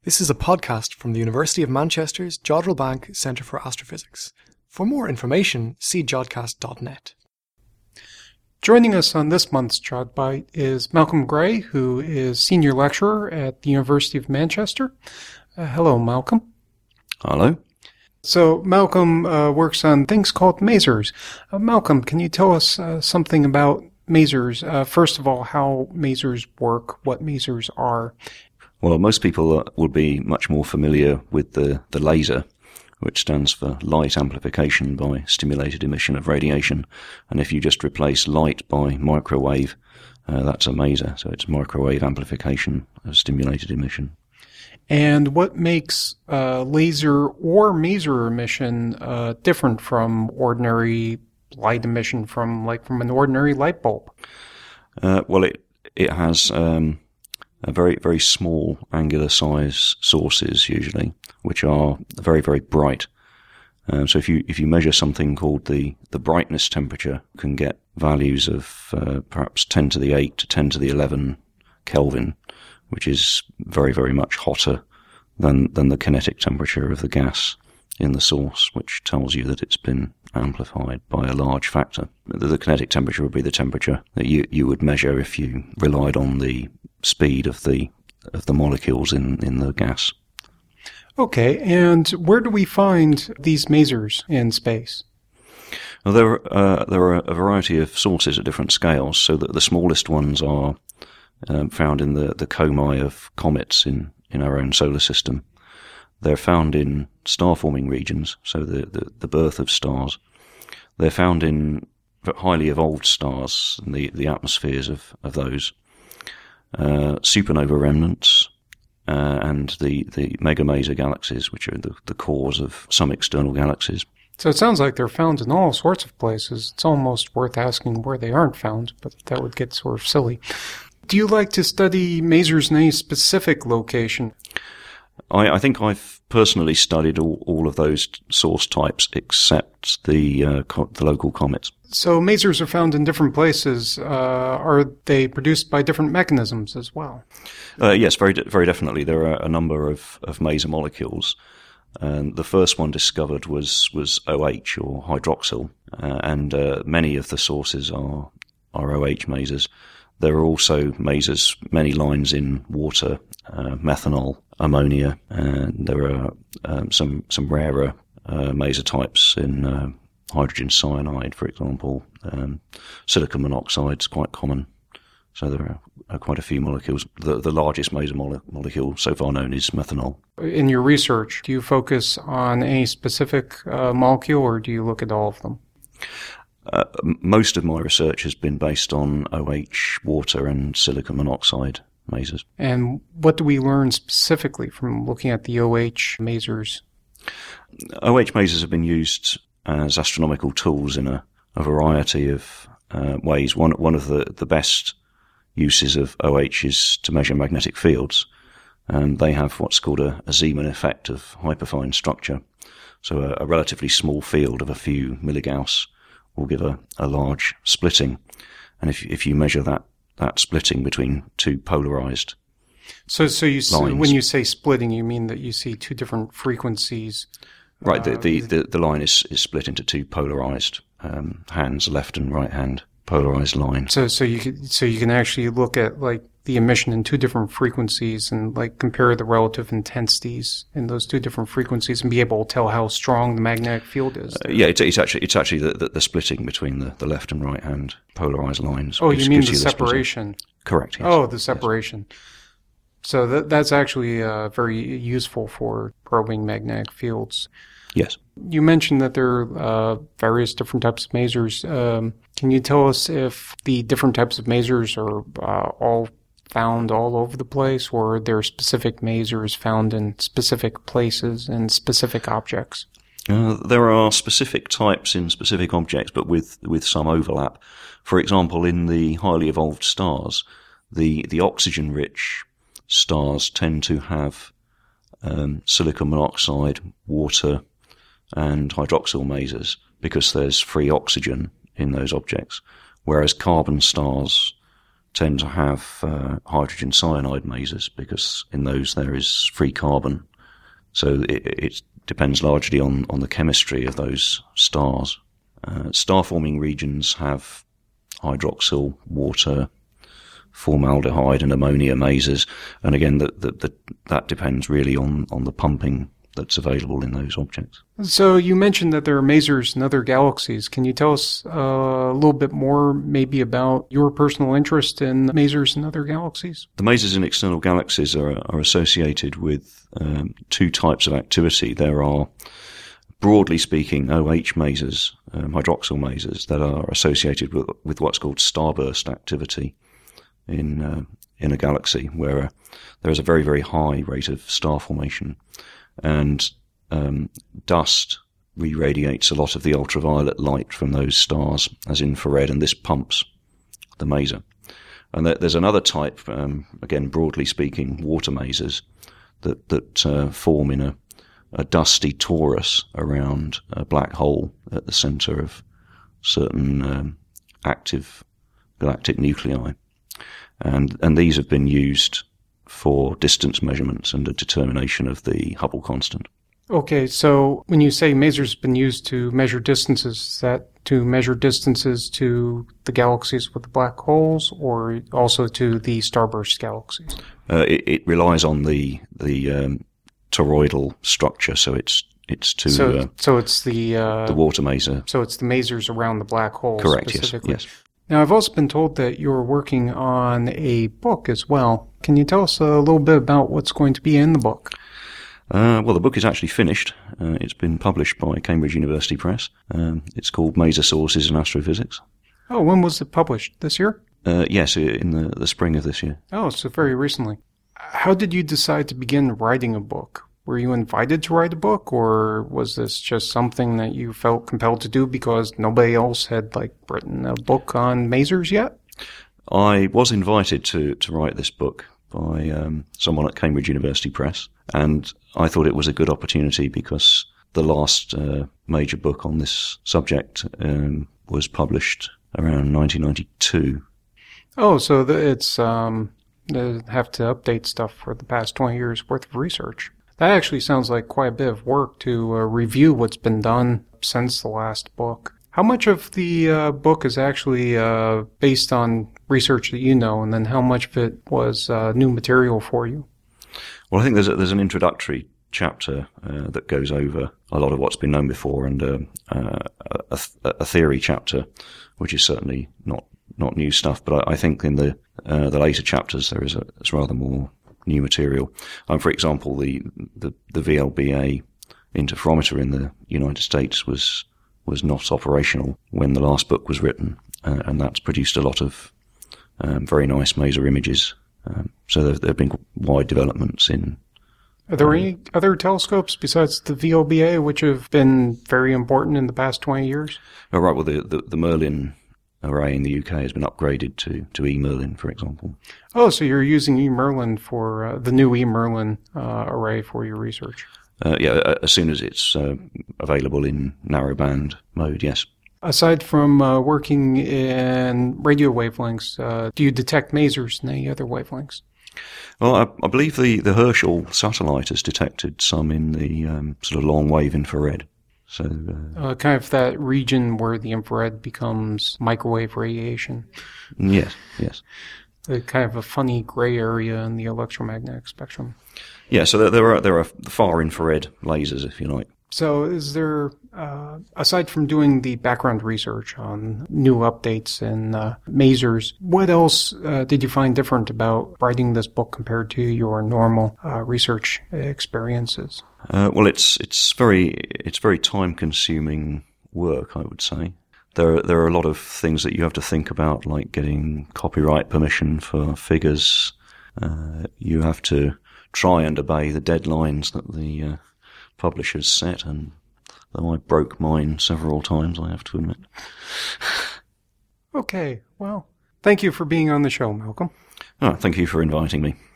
This is a podcast from the University of Manchester's Jodrell Bank Centre for Astrophysics. For more information, see jodcast.net. Joining us on this month's JodBite is Malcolm Gray, who is Senior Lecturer at the University of Manchester. Hello, Malcolm. Hello. So Malcolm works on things called masers. Malcolm, can you tell us something about masers? First of all, how masers work, what masers are. Well, most people would be much more familiar with the laser, which stands for light amplification by stimulated emission of radiation. And if you just replace light by microwave, that's a maser. So it's microwave amplification of stimulated emission. And what makes laser or maser emission different from ordinary light emission from an ordinary light bulb? Well, it has a very, very small angular size sources usually, which are very, very bright. So if you measure something called the brightness temperature, you can get values of perhaps 10 to the 8 to 10 to the 11 Kelvin, which is very, very much hotter than the kinetic temperature of the gas in the source, which tells you that it's been amplified by a large factor. The kinetic temperature would be the temperature that you would measure if you relied on the speed of the molecules in the gas. Okay, and where do we find these masers in space? Well, there are a variety of sources at different scales, so that the smallest ones are found in the comae of comets in our own solar system. They're found in star-forming regions, so the birth of stars. They're found in highly evolved stars and the atmospheres of those. Supernova remnants, and the megamaser galaxies, which are the cores of some external galaxies. So it sounds like they're found in all sorts of places. It's almost worth asking where they aren't found, but that would get sort of silly. Do you like to study masers in any specific location? I think I've personally studied all of those source types except the local comets. So masers are found in different places. Are they produced by different mechanisms as well? Yes, very definitely. There are a number of maser molecules. The first one discovered was OH, or hydroxyl, and many of the sources are OH masers. There are also masers, many lines in water, methanol, ammonia, and there are some rarer maser types in hydrogen cyanide, for example. Silicon monoxide is quite common. So there are quite a few molecules. The largest maser molecule so far known is methanol. In your research, do you focus on any specific molecule, or do you look at all of them? Most of my research has been based on OH, water, and silicon monoxide masers. And what do we learn specifically from looking at the OH masers? OH masers have been used as astronomical tools in a variety of ways. One of the best uses of OH is to measure magnetic fields. And they have what's called a Zeeman effect of hyperfine structure. So a relatively small field of a few milligauss will give a large splitting. And if you measure that splitting between two polarized So you lines, when you say splitting, you mean that you see two different frequencies. Right, the line is split into two polarized hands, left and right hand polarized line. So you can actually look at the emission in two different frequencies and compare the relative intensities in those two different frequencies and be able to tell how strong the magnetic field is. Yeah, it's actually the splitting between the left and right hand polarized lines. Oh, you mean the separation? Correct. Yes. Oh, the separation. Yes. So that's actually very useful for probing magnetic fields. Yes. You mentioned that there are various different types of masers. Can you tell us if the different types of masers are all found all over the place, or are there specific masers found in specific places and specific objects? There are specific types in specific objects, but with some overlap. For example, in the highly evolved stars, the oxygen-rich stars tend to have silicon monoxide, water, and hydroxyl masers because there's free oxygen in those objects, whereas carbon stars tend to have hydrogen cyanide masers, because in those there is free carbon. So it depends largely on the chemistry of those stars. Star-forming regions have hydroxyl, water, formaldehyde and ammonia masers, and again that depends really on the pumping that's available in those objects. So you mentioned that there are masers in other galaxies. Can you tell us a little bit more maybe about your personal interest in masers in other galaxies? The masers in external galaxies are associated with two types of activity. There are, broadly speaking, OH masers, hydroxyl masers, that are associated with what's called starburst activity in a galaxy, where there is a very, very high rate of star formation. And dust re-radiates a lot of the ultraviolet light from those stars as infrared, and this pumps the maser. And there's another type, again, broadly speaking, water masers, that form in a dusty torus around a black hole at the center of certain active galactic nuclei. And these have been used for distance measurements and the determination of the Hubble constant. Okay, so when you say masers have been used to measure distances, is that to measure distances to the galaxies with the black holes, or also to the starburst galaxies? It relies on the toroidal structure, so it's to so it's the water maser. So it's the masers around the black hole. Correct. Specifically. Yes. Now, I've also been told that you're working on a book as well. Can you tell us a little bit about what's going to be in the book? Well, the book is actually finished. It's been published by Cambridge University Press. It's called Maser Sources in Astrophysics. Oh, when was it published? This year? Yes, in the spring of this year. Oh, so very recently. How did you decide to begin writing a book? Were you invited to write a book, or was this just something that you felt compelled to do because nobody else had written a book on masers yet? I was invited to write this book by someone at Cambridge University Press, and I thought it was a good opportunity because the last major book on this subject was published around 1992. Oh, so it's they have to update stuff for the past 20 years worth of research. That actually sounds like quite a bit of work to review what's been done since the last book. How much of the book is actually based on research that you know, and then how much of it was new material for you? Well, I think there's an introductory chapter that goes over a lot of what's been known before, and a theory chapter, which is certainly not new stuff. But I think in the later chapters there is rather more new material. For example, the VLBA interferometer in the United States was not operational when the last book was written, and that's produced a lot of very nice maser images. So there have been wide developments in. Are there any other telescopes besides the VLBA which have been very important in the past 20 years? Oh, right. Well, the Merlin array in the UK has been upgraded to eMerlin, for example. Oh, so you're using eMerlin for the new eMerlin array for your research? Yeah, as soon as it's available in narrowband mode, yes. Aside from working in radio wavelengths, do you detect masers in any other wavelengths? Well, I believe the Herschel satellite has detected some in the sort of long wave infrared. So kind of that region where the infrared becomes microwave radiation. Yes. Kind of a funny gray area in the electromagnetic spectrum. Yeah, so there are far infrared lasers, if you like. So is there, aside from doing the background research on new updates and masers, what else did you find different about writing this book compared to your normal research experiences? Well, it's very time-consuming work, I would say. There are a lot of things that you have to think about, like getting copyright permission for figures. You have to try and obey the deadlines that the publishers set, and though I broke mine several times, I have to admit. Okay, well, thank you for being on the show, Malcolm. Thank you for inviting me.